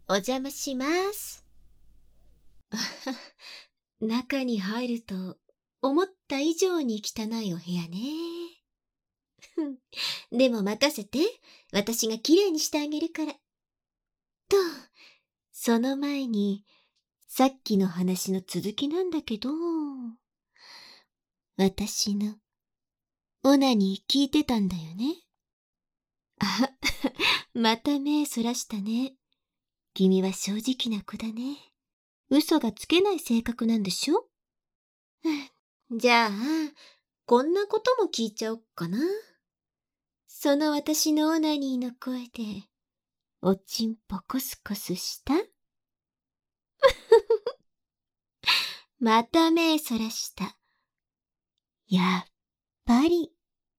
お邪魔します。中に入ると、思った以上に汚いお部屋ね。でも任せて、私がきれいにしてあげるから。と、その前に、さっきの話の続きなんだけど、私の、オナニー聞いてたんだよね。あ、また目そらしたね。君は正直な子だね。嘘がつけない性格なんでしょ？じゃあ、こんなことも聞いちゃおっかな。その私のオナニーの声で、おちんぽコスコスした？また目そらした。やっぱり。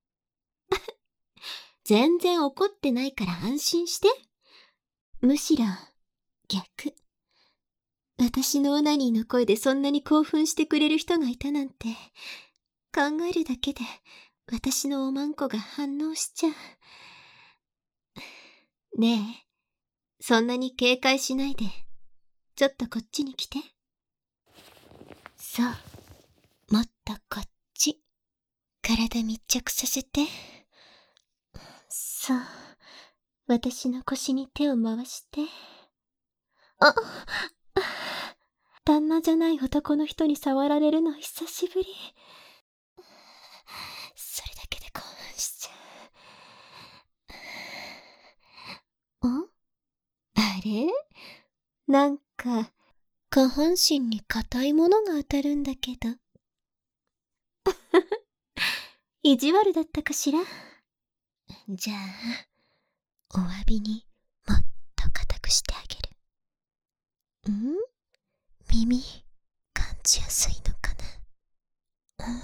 全然怒ってないから安心して。むしろ、逆。私のオナニーの声でそんなに興奮してくれる人がいたなんて、考えるだけで私のおまんこが反応しちゃう。ねえ、そんなに警戒しないで、ちょっとこっちに来て。そう、もっとこっち。体密着させて。そう、私の腰に手を回して。あ、旦那じゃない男の人に触られるの久しぶり。それだけで興奮しちゃう。あれ？なんか、下半身に硬いものが当たるんだけど。意地悪だったかしら？じゃあ、お詫びにもっと硬くしてあげる。耳、感じやすいのかな？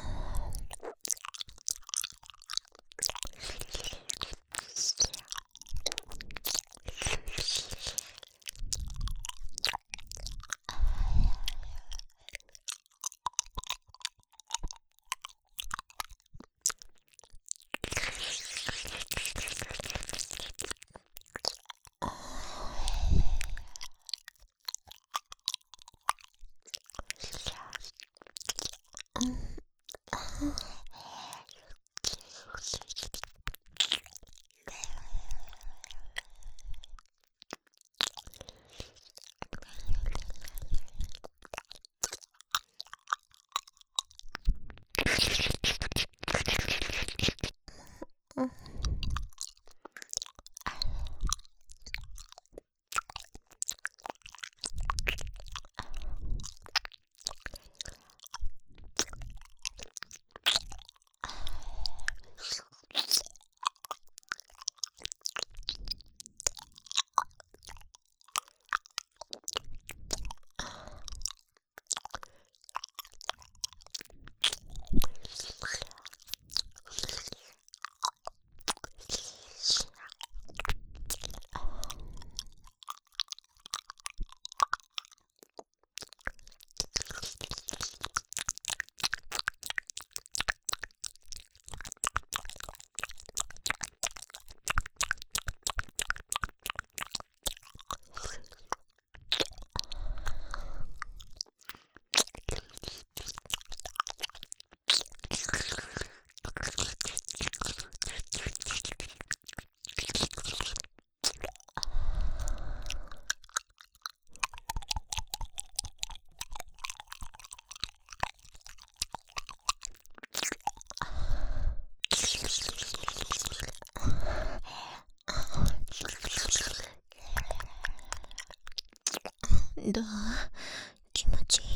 どう？気持ちい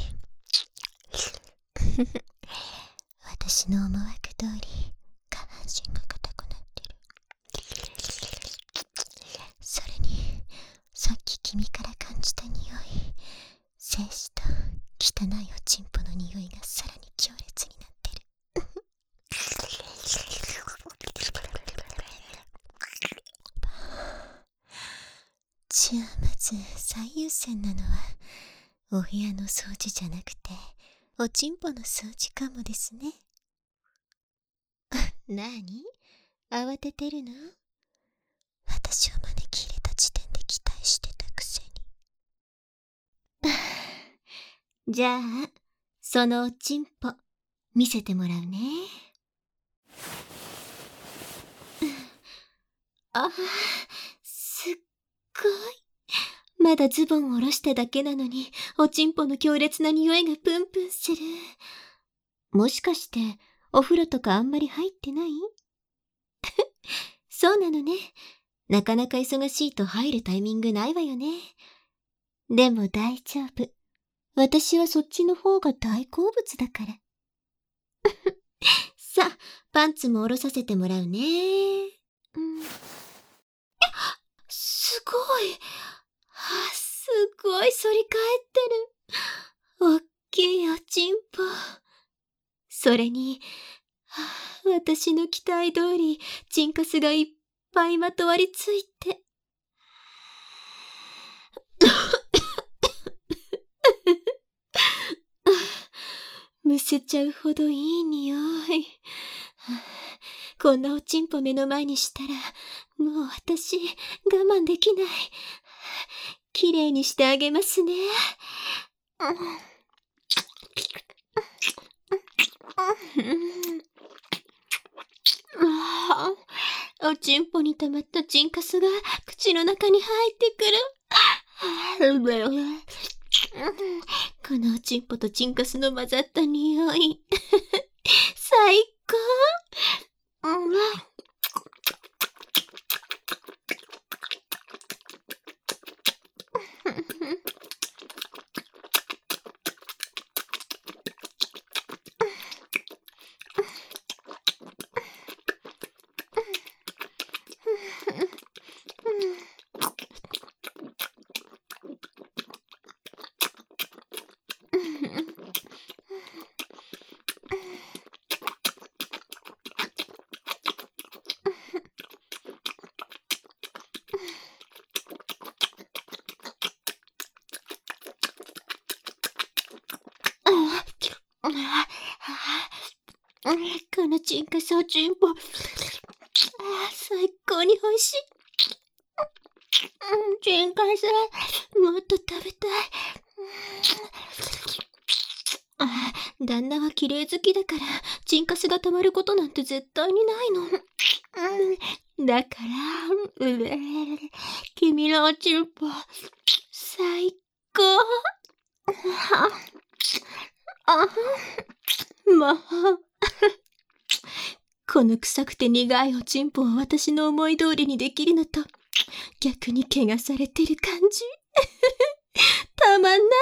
い？私の思惑通り下半身が硬くなってる。それにさっき君から感じた匂い、精子と汚いおちんぽの匂いがさらに強烈になってる。じゃあまず最優先なのはお部屋の掃除じゃなくておちんぽの掃除かもですね。なに？慌ててるの？私を招き入れた時点で期待してたくせに。 じゃあ、そのおちんぽ、見せてもらうね。ああ、すっごい。まだズボンを下ろしただけなのに、おちんぽの強烈な匂いがプンプンする。もしかして、お風呂とかあんまり入ってない？そうなのね。なかなか忙しいと入るタイミングないわよね。でも大丈夫。私はそっちの方が大好物だから。さあ、パンツも下ろさせてもらうね。すごい。すごい反り返ってる。おっきいおちんぽ。それに、私の期待通り、チンカスがいっぱいまとわりついて。むせちゃうほどいい匂い。こんなおちんぽ目の前にしたら、もう私、我慢できない。きれいにしてあげますね。おちんぽに溜まったチンカスが口の中に入ってくる。このおちんぽとチンカスの混ざった匂い。最高。このチンカスおちんぽ、最高に美味しい。チンカス、もっと食べたい。旦那は綺麗好きだから、チンカスが溜まることなんて絶対にないの。だから、君のおちんぽ、最高。もう、この臭くて苦いおちんぽを私の思い通りにできるのと、逆に怪我されてる感じ。たまんないわ。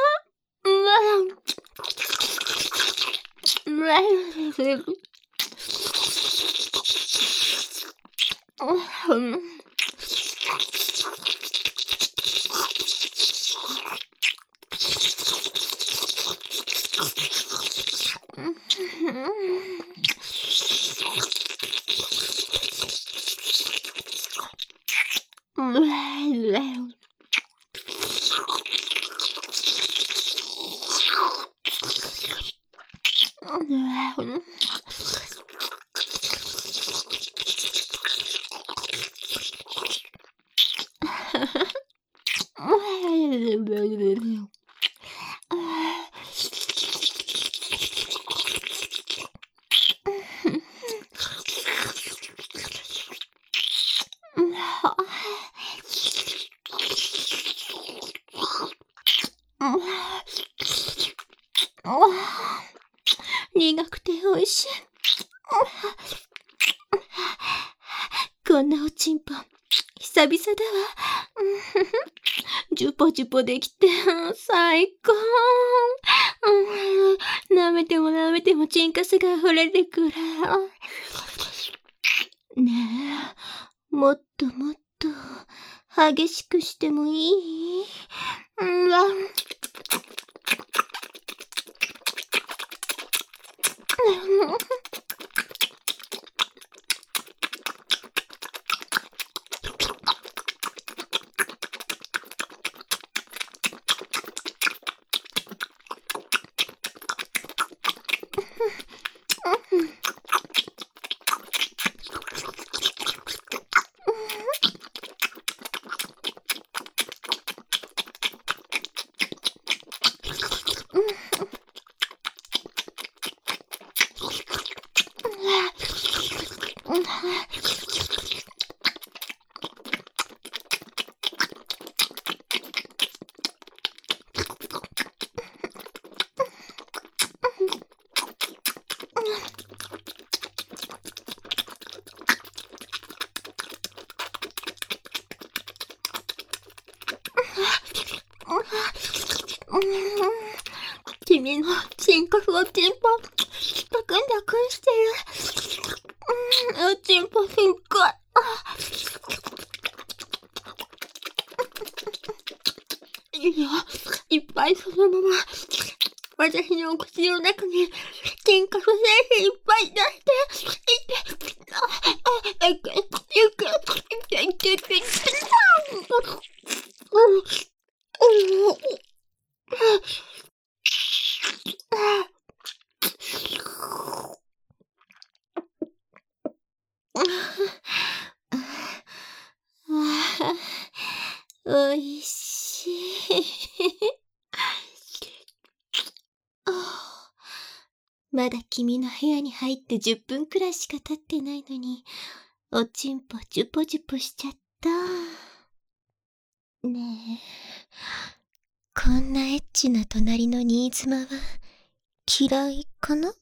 苦くて美味しい。こんなおちんぽ、久々だわ。ジュポジュポできて、最高。舐めても舐めてもチンカスが溢れてくる。ねえ、もっともっと激しくしてもいい？ 君のチンコフをチンポ、パクンパクンしてる。チンポすっごい。いいよ、いっぱいそのまま。私の口の中にチンコフ製品いっぱい出して、おいしい。まだ君の部屋に入って10分くらいしか経ってないのに、おちんぽジュポジュポしちゃった。ねえ、こんなエッチな隣の新妻は嫌いかな？